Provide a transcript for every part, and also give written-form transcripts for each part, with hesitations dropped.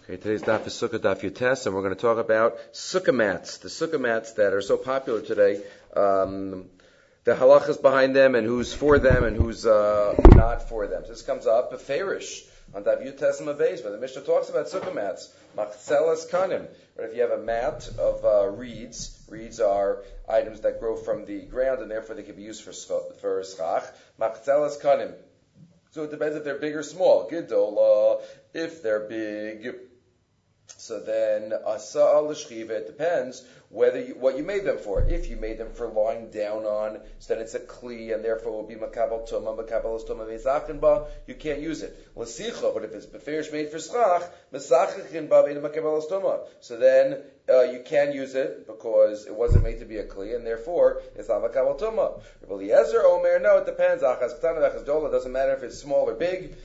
Okay, today's daf is Sukkah Daf Yutes, and we're going to talk about sukkah mats, the sukkah mats that are so popular today, the halachas behind them, and who's for them, and who's not for them. So this comes up, a Ferish, on Daf Yutes and Maves, where the Mishnah talks about sukkah mats, machzelas kanim. But if you have a mat of reeds are items that grow from the ground, and therefore they can be used for schach, machzelas kanim. So it depends if they're big or small. Gedola, if they're big. So then, asa l'shchiva, it depends what you made them for. If you made them for lying down on, so then it's a kli, and therefore it will be makabel tuma vezachin ba, you can't use it. L'sicha, but if it's beferish made for schach, mesachin ba ve'in makabel tuma. So then, you can use it because it wasn't made to be a kli, and therefore it's not makabel tuma. Rabbi Eliezer Omer, no, it depends. Achaz k'tana v'achaz dola, doesn't matter if it's small or big.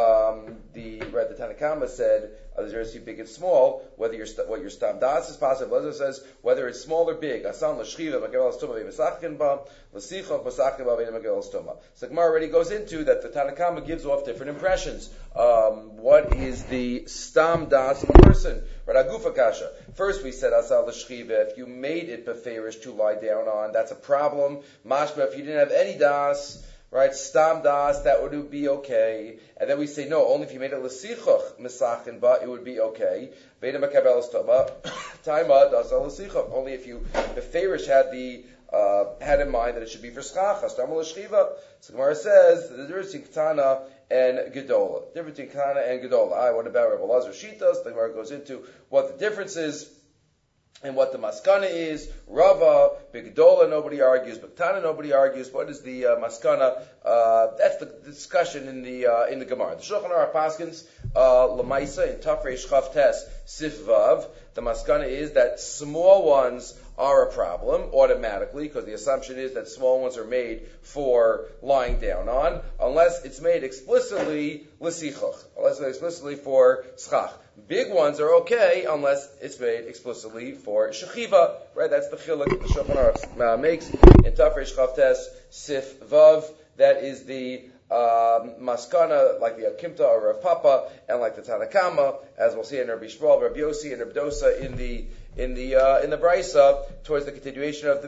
The Tanakama said, there's big and small, whether what your stam das is possible. Lezer says whether it's small or big. Asan l'shchiva makabel stoma ve'mesachin ba l'sichach mesachin ba ve'makabel stoma. So Gemara already goes into that. The Tanakama gives off different impressions. What is the stam das of a person? Right, agufa kasha. First we said asan l'shchiva. If you made it beferish to lie down on, that's a problem. Mashma, if you didn't have any das, right, stam das, that would be okay. And then we say, no, only if you made it l'sichach mesachin ba, it would be okay. Veda makabel stoma, taima das l'sichach. Only if you, beferish had in mind that it should be for schach, stam l'shchiva. So Gemara says, the difference between Ketana and Gedola. The difference between Ketana and Gedola. What about Rabbi Elazar Shitas? The Gemara goes into what the difference is and what the maskana is. Rava, Bigdola, nobody argues. B'Ketana, nobody argues. What is the maskana? That's the discussion in the Gemara. The Shulchan Aruch Paskins, Lamaisa in Tafresh Chavtes Sif Vav. The maskana is that small ones are a problem automatically, because the assumption is that small ones are made for lying down on, unless it's made explicitly l'sichach, unless it's explicitly for schach. Big ones are okay unless it's made explicitly for shechiva. Right? That's the chiluk that the Shulchan Aruch makes in Tafresh Chavtes Sif Vav. That is the maskana, like the Akimta or Rav Papa, and like the Tanakama, as we'll see in Rabbi Shmuel, Rabbi Yossi, and Rabbi Dosa in the Brisa, towards the continuation of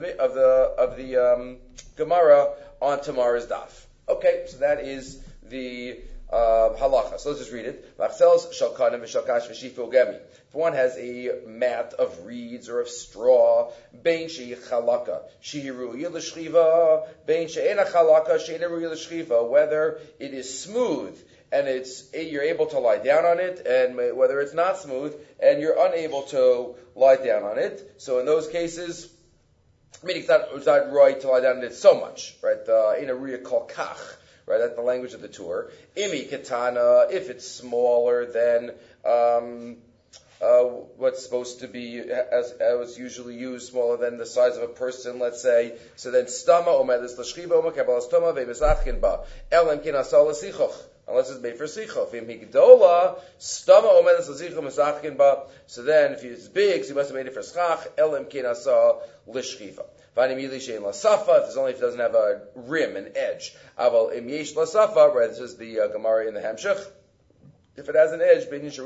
the Gemara on tomorrow's daf. Okay, so that is the halacha. So let's just read it. If one has a mat of reeds or of straw, bein shehi chalaka shehi ru'ya l'shchiva, bein she'ena chalaka she'ena ru'ya l'shchiva, whether it is smooth and you're able to lie down on it, and whether it's not smooth and you're unable to lie down on it. So in those cases, meaning it's not right to lie down on it so much, right? In a ru'ya kol kach. Right, that's the language of the tour. Imi katana, if it's smaller than what's supposed to be, as was usually used, smaller than the size of a person, let's say. So then stama omedes l'shchiva omakabel stoma ve'mesachin ba elam kin asal l'sichoch, unless it's made for sichoch. V'im higdola stama omedes l'sichoch mesachin ba. So then, if it's big, so you must have made it for schach. Elam kin asal l'shchiva. If it doesn't have a rim, an edge. Aval im yesh lasafa, right, this is the Gemara in the Hamshach. If it has an edge, because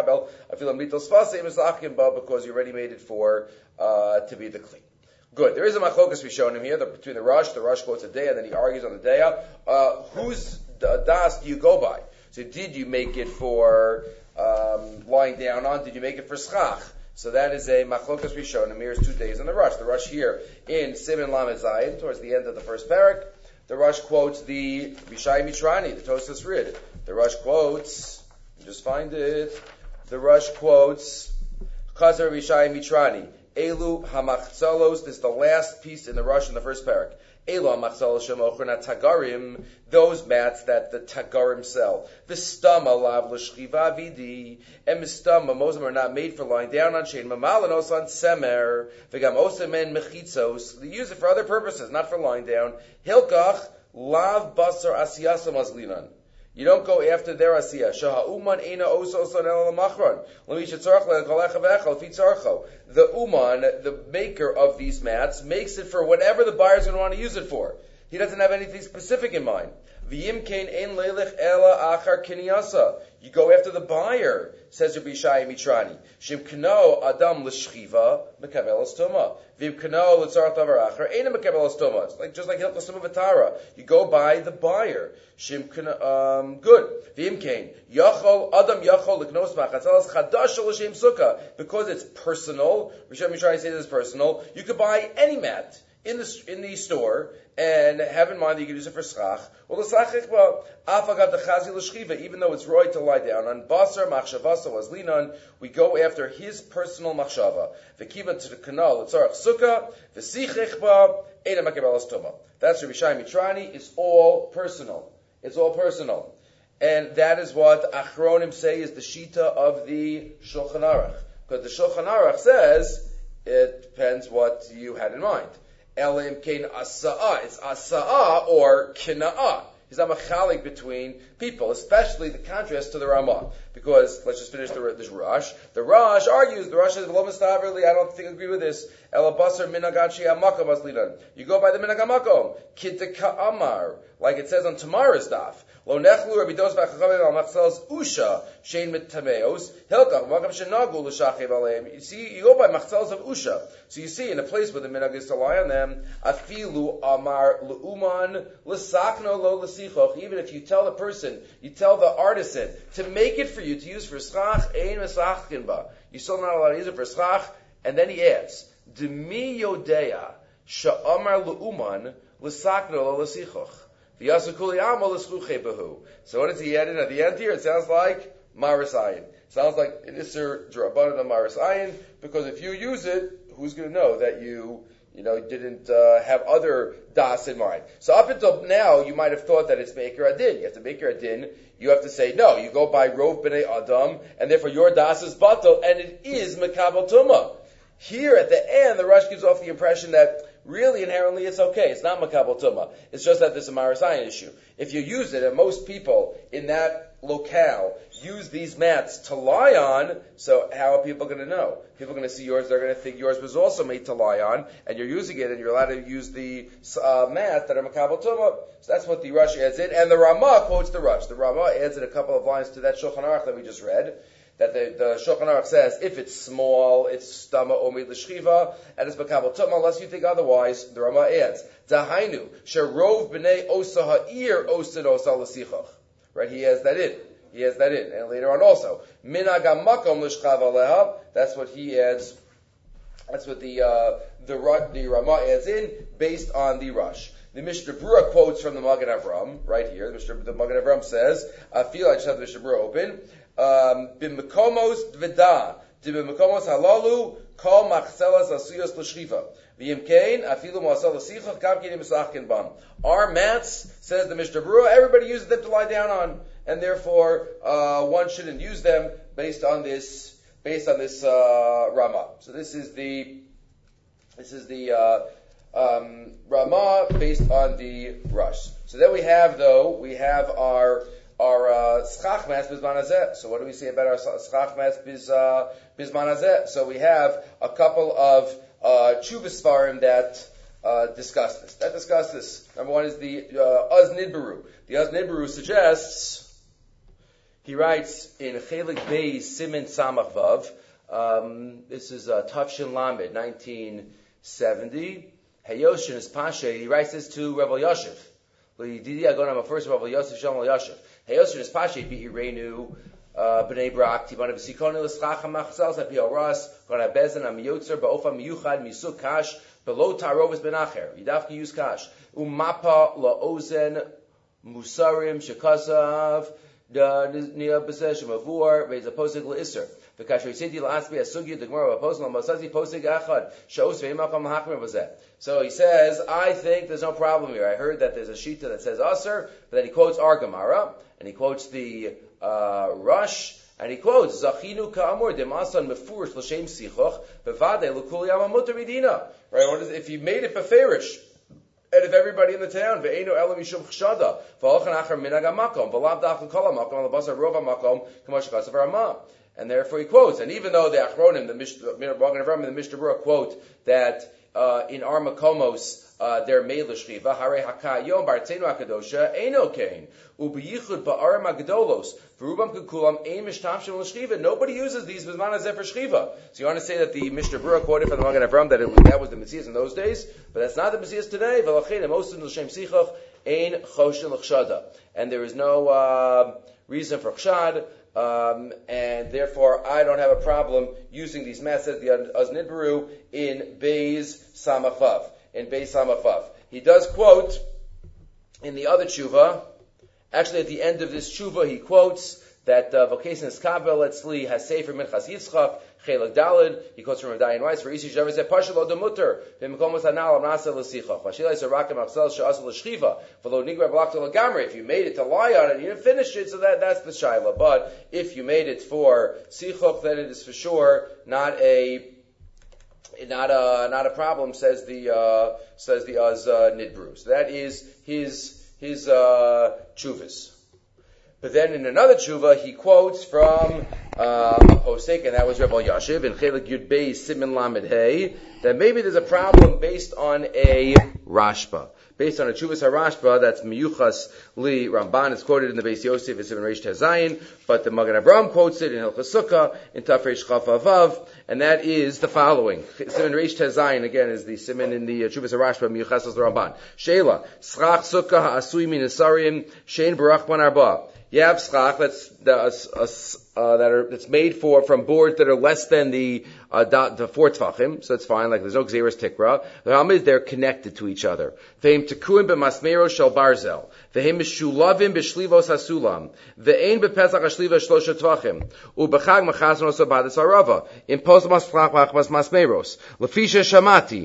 you already made it for to be the kli. Good. There is a machlokas Rishonim here between the Rush. The Rush quotes a day, and then he argues on the day. Whose das do you go by? So did you make it for lying down on? Did you make it for schach? So that is a machlokas Rishonim. Here's 2 days in the Rush. The Rush here in Siman Lamed Zayin, towards the end of the first parak. The Rush quotes the Bishai Mitrani, the Tosas Rid. The Rush quotes, just find it. The Rush quotes Chazar Bishai Mitrani. Elu hamachzalos. This is the last piece in the Rush in the first parak. Elu hamachzalos shemochron tagarim. Those mats that the tagarim sell. V'stama lav l'shchiva vidi. And mistama, most of them are not made for lying down on. Shein mamalanos on semer. V'gam osemen mechitzos. They use it for other purposes, not for lying down. Hilkach lav basar asiyasa mazlinan. You don't go after their asiyah. Shaha'uman eina oso son el machron. The uman, the maker of these mats, makes it for whatever the buyer's going to want to use it for. He doesn't have anything specific in mind. V'yim kein ein leilech ela achar kinyasa. You go after the buyer, says Rabbi Yishai Mitrani. Shim kano adam l'shchiva mekabelas tuma. V'im kano l'tzarach davar achar ein mekabelas tuma. It's like just like hilchos tuma v'tara. You go by the buyer. Shim kano good. V'im kein yachol adam yachol l'knos machatzelas chadash l'shem sukkah, because it's personal. Rabbi Yishai Mitrani says it's personal. You could buy any mat in the store and have in mind that you can use it for schach. Well, the schach well, afagav the chazi l'shchiva, even though it's right to lie down on basar machshavasa was linan, we go after his personal machshava. V'kiva to the kanal l'tzarach sukkah v'sichich ba ena makabelas tuma. That's Rabbi Yishai Mitrani. It's all personal. It's all personal, and that is what Achronim say is the shita of the Shulchan Aruch, because the Shulchan Aruch says it depends what you had in mind. Elim kein asa'a. It's asa'a or kina'ah. He's not machalik between people, especially the contrast to the Ramah. Because, let's just finish this Rush. The Rush argues, the Rush says, I don't think I agree with this. Elabasar minagachi amakom aslidan. You go by the minagamakom. Kitka amar. Like it says on tomorrow's daf. Lo nechlu rabidos v'achachavim al machzels usha shein mitameos hilkach makam shenagu l'shachiv aleim. You see, you go by machzels of usha. So you see, in a place where the minhag is to lie on them, afilu amar l'uman l'sakno lo l'sichoch. Even if you tell the person, you tell the artisan to make it for you to use for schach, ein mesachkin ba. You're still not allowed to use it for schach. And then he adds, Demi yodea sha'amar l'uman l'sakno lo l'sichoch. So what does he add in at the end here? It sounds like Maris Ayin. Sounds like an Isser Drabanan of Maris Ayin, because if you use it, who's going to know that you didn't have other das in mind? So up until now, you might have thought that it's Meker Adin. You have to Meker Adin. You have to say, no, you go by Rov B'nai Adam, and therefore your das is Batal, and it is Mekabel Tumah. Here at the end, the Rush gives off the impression that really, inherently, it's okay. It's not makabel tumah. It's just that there's a marasayan issue. If you use it, and most people in that locale use these mats to lie on, so how are people going to know? People are going to see yours, they're going to think yours was also made to lie on, and you're using it, and you're allowed to use the mat that are makabel tumah. So that's what the Rush adds in, and the Ramah quotes the Rush. The Ramah adds in a couple of lines to that Shulchan Aruch that we just read, that the Shulchan Aruch says, if it's small, it's stama omid l'shchiva, and it's makabel tumah, unless you think otherwise. The Ramah adds, Dahainu, sherov b'nei osa ha'ir osid osa l'sichach. Right, he has that in. And later on also, minag ha'makom l'shchav aleha, that's what he adds, that's what the Ramah adds in, based on the Rush. The Mishnah Berurah quotes from the Magen Avram, right here. The Magen Avram says, I just have the Mishnah Berurah open, b'mekomos dveda, b'mekomos halalu, kol machzelas asuyos l'shchiva. V'yim kein, afilu ma'asel l'sichach, kam kinim misachkin bam. Our mats, says the Mishnah Berurah, everybody uses them to lie down on, and therefore one shouldn't use them based on this Ramah. So this is the Ramah based on the Rush. So then we have our schach mas bizman hazeh. So what do we say about our schach mas bizman hazeh? So we have a couple of Chuvas Svarim that discuss this. Number one is the Oz Nidbaru. The Oz Nidbaru suggests, he writes in Chelik Beis Siman Samach Vav, this is Tafshin Lamed, 1970. Hayoshin is Pasha. He writes this to Rav Yosef. L'yididi agonam first Rav Yosef Shalom Yosef. Hayoshin is Pasha. Bi'irenu b'nei Brak tibana v'sikonu l'schach hamachzal zapi oras gona bezen amiyotzer ba'ofa miyuchad misuk kash below tarovis benacher. Yidavki use kash umapa la'ozen musarim shekasav da niya b'seshem avur v'ez a posig l'isser. So he says, I think there's no problem here. I heard that there's a shita that says Aser, but then he quotes our Gemara, and he quotes the Rush, and he quotes Zachinu Ka'amur Demasan Mefurish L'Shem Sichoch Bevade L'Kul Yama Mutar Midina. Right? If he made it beferish, and if everybody in the town, ve'enu elam yishum chshada, v'olchan achar minag ha'makom, v'lav da'achon kol ha'makom, v'labasar rov ha'makom, k'mosh chassav ha'ramah. And therefore he quotes, and even though the Achronim, the Mishnah Berurah quote that in our Makomos they're made l'shchiva. Hare hakayom bartenu hakadosha eno kain ubiyichud ba'arim hagdolos v'rubam kukulam ein mishtafshim l'shchiva. Nobody uses these b'zman hazeh for shchiva. So you want to say that the Mishnah Berurah quoted from the Magen Avraham that was the Messias in those days, but that's not the Messias today. V'lachein emosin l'shem sichach ein choshen l'chshada, and there is no reason for chshad. And therefore, I don't have a problem using these mats as the Oznid Baru in Beis Samachav. He does quote in the other tshuva. Actually, at the end of this tshuva, he quotes that Vocation Kabel Etzli has Sefer Minchas Yitzchak Chelik Dalid. He quotes from Dayan Weiss for Isi Shaver said Pashal Lo Demuter V'Mekom Sanal Amnasa L'Sichach Vashilai Sarakim Achsel She'asel L'Shchiva V'Lo Nigra B'Lakta L'Gamri. If you made it to lie on it, you didn't finish it, so that's the shaila. But if you made it for Sichach, then it is for sure not a problem. Says the Az Nidbru. So that is his tshuvas. But then in another tshuva, he quotes from a posek, and that was Rebbe Yashiv in Chelik Yud Beis Siman Lamed Hey, that maybe there's a problem based on a Rashba. Based on a Tshuvas HaRashba, that's Miyuchas Li Ramban. It's quoted in the Beis Yosef, it's in Reish Tezayin, but the Magen Avraham quotes it in Hilchos Sukkah, in Tafresh Chaf Avav, and that is the following. Siman Reish Tezayin, again, is the Siman in the Tshuvas HaRashba, Miyuchas Li Ramban. Sheila, Schach Sukkah Ha'asui Min Asarim, Shein Barach Ban Arba. You have schach that's made from boards that are less than the 4 tefachim, so it's fine. Like there's no gzeras tikra. The problem is they're connected to each other. Ve'im tekuim b'masmero shel barzel. Ve'im mishulavim b'shlivos hasulam. Ve'ein b'pesach hashliva shlosha tvachim. U'b'chag machaznos abadas harava. Impos maslach machmas masmeros. Lefisha shamati.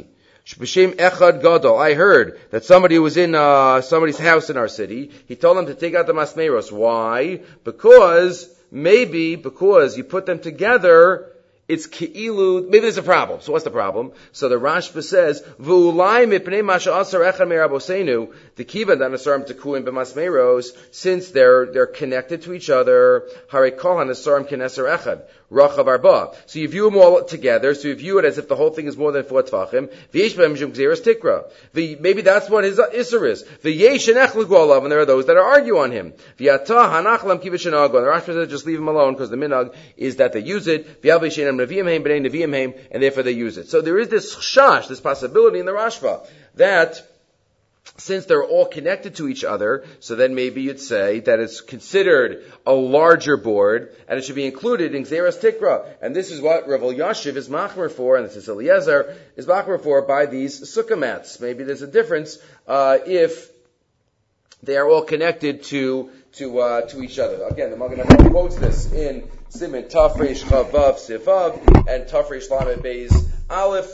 I heard that somebody was in somebody's house in our city. He told them to take out the masmeros. Why? Because you put them together, it's keilu. Maybe there's a problem. So what's the problem? So the Rashba says, "V'ulai mipnei masha asar echad me'rabosenu the kiva danasarim tekuim b'masmeros." Since they're connected to each other, hare kol hanasarim keneser echad rachav arba. So you view them all together. So you view it as if the whole thing is more than 4 tefachim. V'yesh b'hem mishum gzeras tikra. Maybe that's what his isser is. V'yesh enech l'golav, and there are those that argue on him. V'yata hanach lam kiva shenago. And the Rashba says just leave him alone because the minhag is that they use it. V'yav she'enam neviim heim b'nei neviim heim, and therefore they use it. So there is this chash, this possibility in the Rashba that since they're all connected to each other, so then maybe you'd say that it's considered a larger board, and it should be included in Gzeras Tikra. And this is what Rav Yashiv is machmer for, and this is Eliezer is machmer for by these sukkah mats. Maybe there's a difference if they are all connected to each other. Again, the Magen Avraham quotes this in Siman Tafresh Chavav Sivav and Tafresh Lamed Beis Aleph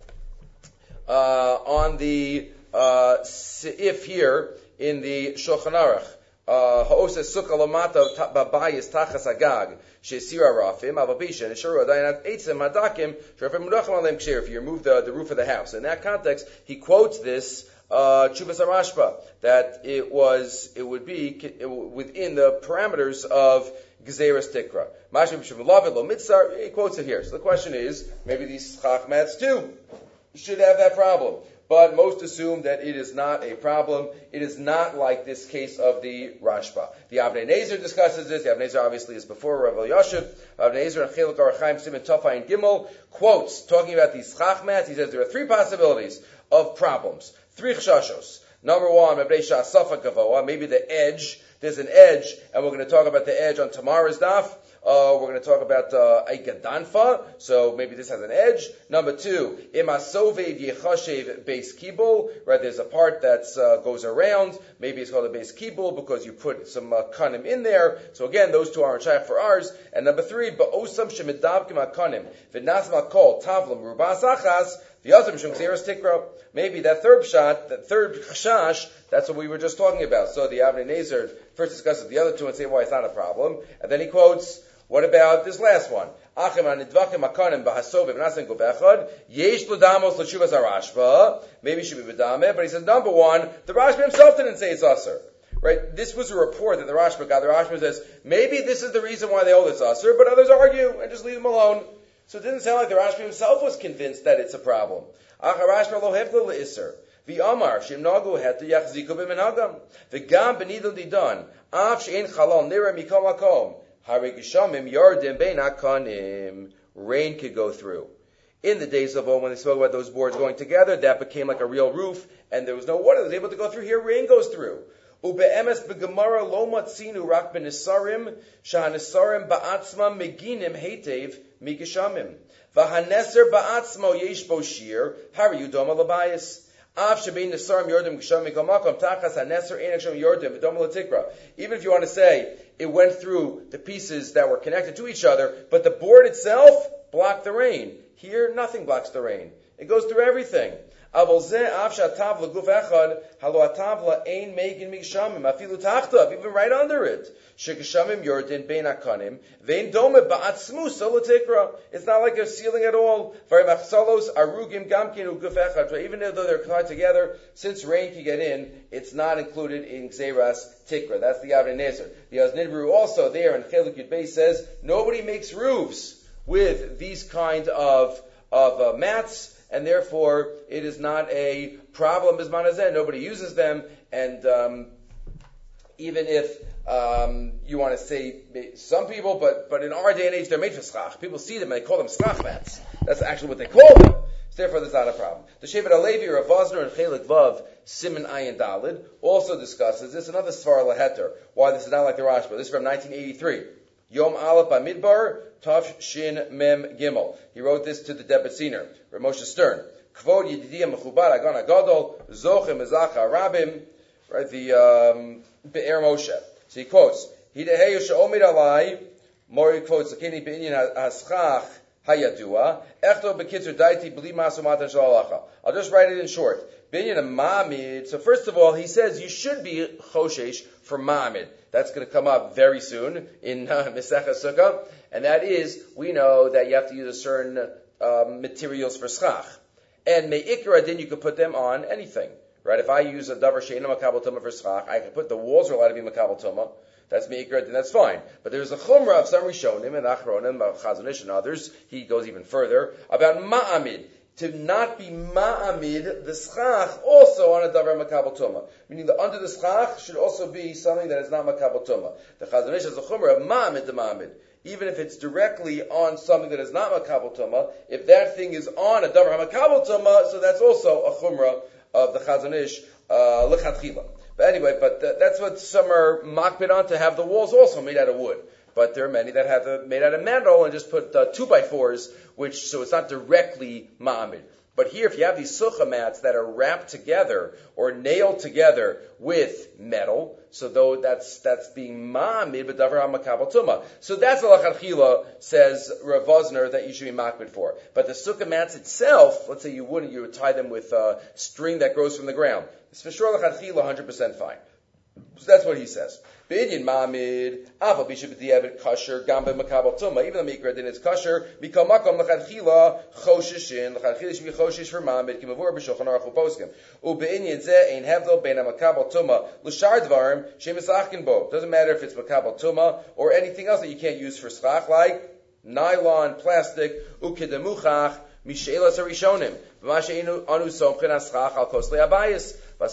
on the if here in the Shulchan Aruch, Ha'oseh Sukkah Lamata Babayis Tachas Agag She'sira Rafim Avabisha Nesharu Adayin Eitzim Hadakim Shrafim Mudachim Alem Kshir. If you remove the roof of the house, in that context, he quotes this Tshuvas HaRashba that it would be within the parameters of Gezeras Tikra. Mashim Shemulavid Lo Mitzar. He quotes it here. So the question is, maybe these Chachmats too should have that problem. But most assume that it is not a problem. It is not like this case of the Rashba. The Avnei Nezer discusses this. The Avnei Nezer obviously is before Rav Yashiv. Avnei Nezer and Chelik Arachaim Siman Tafai and Gimel quotes, talking about these chachmats. He says there are 3 possibilities of problems. 3 chshashos. Number 1, maybe the edge. There's an edge, and we're going to talk about the edge on tomorrow's daf. We're going to talk about Gadanfa, so maybe this has an edge. Number 2, Imasovev Yechashev Beis Kibul, right? There's a part that goes around. Maybe it's called a Beis Kibul because you put some kanim in there. So again, those 2 aren't shaykh for ours. And number 3, Ba'osam Shemidabkim HaKanim V'nasma Kol Tavlam Rubas Achas V'yazim Shum Gzeras Tikra. Maybe that third shot, that third chashash, that's what we were just talking about. So the Avnei Nezer first discusses the other 2 and say why it's not a problem, and then he quotes, what about this last one? Maybe it should be bedame, but he says, number 1, the Rashba himself didn't say it's usher. Right? This was a report that the Rashba got. The Rashba says, maybe this is the reason why they hold it's usher, but others argue and just leave them alone. So it didn't sound like the Rashba himself was convinced that it's a problem. V'amar shemnagu het yachziku b'menagam. V'gam b'nidl didan. Av she'en chalal nira mikol makom. Harigishamim yardim bein akanim. Rain could go through. In the days of old, when they spoke about those boards going together, that became like a real roof, and there was no water that was able to go through. Here, rain goes through. Ube'emes be'gemara lo matzinu rak b'nesarim, sha'hanesarim ba'atzmam meginim hetev migishamim. V'haneser ba'atzmo yesh bo shir, hari yudom alabayis. Av shebein nesarim yordim gishamim mikamakom, tachas haneser ein gishamim yordim, v'dom alatikra. Even if you want to say, it went through the pieces that were connected to each other, but the board itself blocked the rain. Here, nothing blocks the rain. It goes through everything. Even right under it. It's not like a ceiling at all. Even though they're tied together, since rain can get in, it's not included in Gzeras Tikra. That's the Avnei Nezer. The Aznidru also there in Chelik Yud Beis says, nobody makes roofs with these kind of mats, and therefore it is not a problem bisman hazeh. Nobody uses them, and even if you want to say some people, but in our day and age they're made for schach. People see them and they call them schach mats. That's actually what they call them. So therefore there's not a problem. The Shevet HaLevi, Rav Vosner, and Chelik Vav, Siman Ayin Dalid, also discusses this. Another Svar Laheter. Why this is not like the Rashba. This is from 1983. Yom Aleph Bamidbar, Tav Shin Mem Gimel. He wrote this to the Debetziner, Rav Moshe Stern. Kvod Yedidiya Mechubar Agan Agadol, Zochem Ezach Arabim, right, the Be'er Moshe. So he quotes, Hideheyu She'omid Alai, Mori quotes, Lakini Be'inyan Haschach Hayadua, Echto Bekitzer Daiti B'li Masumatan Shalalacha. I'll just write it in short. Be'inyan Ma'amid. So first of all, he says you should be Choshesh for Ma'amid. That's going to come up very soon in Mesechah Sukkah, and that is, we know that you have to use a certain materials for schach. And me'ikra din, you could put them on anything, right? If I use a davar she'ena makabel tumah for schach, I can put the walls are allowed to be makabel tumah. That's me'ikra din, that's fine. But there's a chumrah of some Rishonim and Achronim, Chazon Ish and others. He goes even further about ma'amid. To not be ma'amid the schach also on a davar makabel tumah. Meaning the under the schach should also be something that is not makabel tumah. The Chazon Ish has a chumrah of ma'amid to ma'amid. Even if it's directly on something that is not makabel tumah, if that thing is on a davar makabel tumah, so that's also a chumrah of the Chazon Ish lechatchila. But anyway, that's what some are makbid on, to have the walls also made out of wood. But there are many that have it made out of metal and just put 2x4s, so it's not directly ma'amid. But here, if you have these sukkah mats that are wrapped together or nailed together with metal, so though that's being ma'amid, but davar makabel tumah. So that's the lachatchila, says Rav Vosner, that you should be makbid for. But the sukkah mats itself, let's say you would tie them with string that grows from the ground. It's for sure lachatchila 100% fine. So that's what he says. B'inyan ma'amid, aval bishub b'diavad kasher, gamba makabel tumah. Even the mikra din is kasher, mikol makom l'chadchila choshishin. L'chadchila should be choshish for ma'amid. Kimavur b'shulchan aruch u'poskim. U'b'inyan zeh ein hevdol bein makabel tumah l'shar dvarim shemisachkin bo. Doesn't matter if it's makabel tumah or anything else that you can't use for schach, like nylon, plastic, u'kedemuchach mishelas harishonim. V'masheinu anu somchin aschach al kosle abayis. And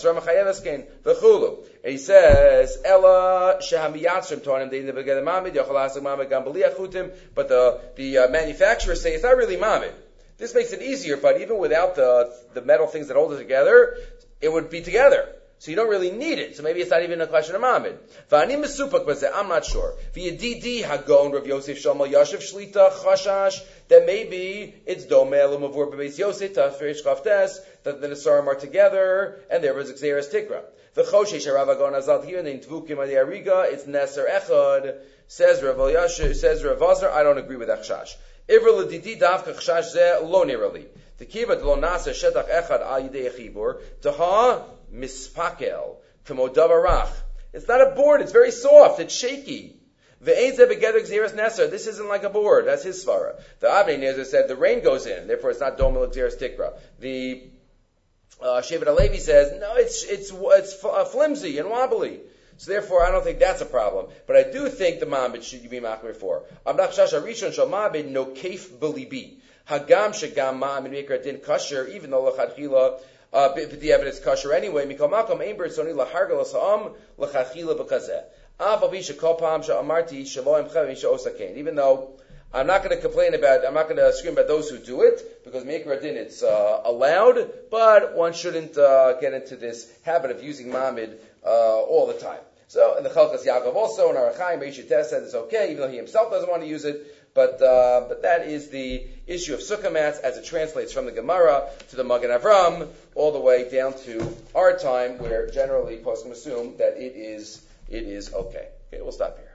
he says, Ella Shehamiyatzrim Tonim, they never get a mamid, Yochalasik Mamid Gambali Achutim, but the manufacturers say it's not really mamid. This makes it easier, but even without the metal things that hold it together, it would be together. So you don't really need it. So maybe it's not even a question of mamid. V'ani mesupak b'zeh, I'm not sure. V'yedidi hagon Rav Yosef Shlomo Yashiv Shlita Chashash, that maybe it's domeh l'mavur b'beis Yosef Tafresh Chavtes, that the Nesarim are together, and there was Xeris Tikra. V'choshesh Rav Agon Azal here, and in Tvukim Adi Ariga, it's Neser Echad. Says Rav Yashiv, says Rav Vosner, I don't agree with Echshash. Ivra l'didi davka chashash zeh lo nirali. The kibbut lo nasa shetach echad al yidei chibur taha mispakel kamo davarach. It's not a board. It's very soft. It's shaky. Ve'ein zeh begeder gzeres neser. This isn't like a board. That's his svara. The Avnei Nezer said the rain goes in, therefore it's not domel gzeres tikra. The Shevet HaLevi says no, it's flimsy and wobbly. So therefore, I don't think that's a problem. But I do think the ma'amid should be machmir for. Amnach shasha rishon shal ma'amid no kaif belibi. Hagam shagam ma'amid mikra din kasher, even though l'chadchila the evidence kosher anyway. Mikol makom ein b'rtzoni lahargal l'sa'am l'chachila b'kazeh. Av avisha kol pam she'amarti shelo emcha v'misha osakein. Even though I'm not going to I'm not going to scream about those who do it, because Meikar Din it's allowed, but one shouldn't get into this habit of using Mamid all the time. So, in the Chalkas Yaakov also, in Arachaim, Beishet said it's okay, even though he himself doesn't want to use it, but that is the issue of Sukkah mats as it translates from the Gemara to the Magen Avram, all the way down to our time, where generally poskim assume that it is okay. Okay, we'll stop here.